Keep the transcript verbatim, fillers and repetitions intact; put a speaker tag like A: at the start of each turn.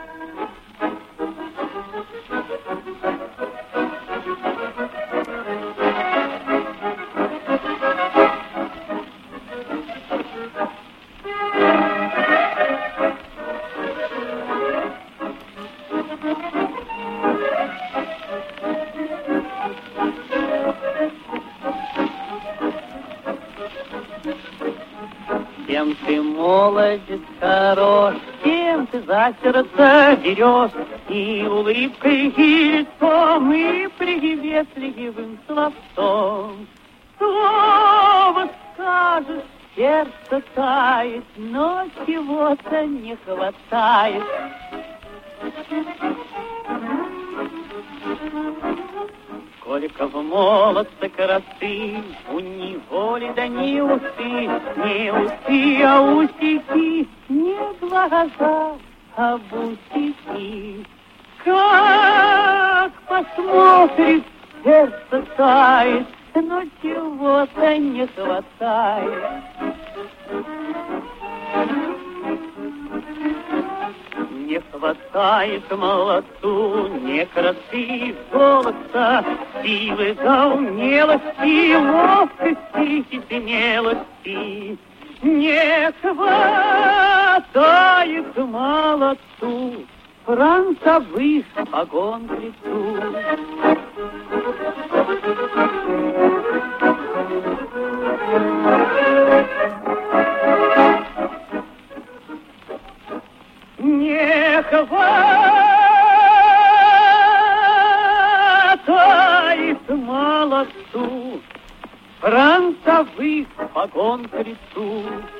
A: Тем ты молодец хорош, тем ты за сердце берешь, и улыбкой, и лицом, и приветливым словцом. Слово скажешь, сердце тает, но чего-то не хватает. Сколько в молодце красы, у него ли да не усы, не усы, а усики, не глаза, а бусики. Как посмотрит, сердце тает, но чего-то не хватает. Не хватает молодцу ни красы, золота, силы, да умелости, ловкости и смелости. Не хватает молодцу фронтовых погон в лицу. Не хватает молодцу фронтовых погон к лицу.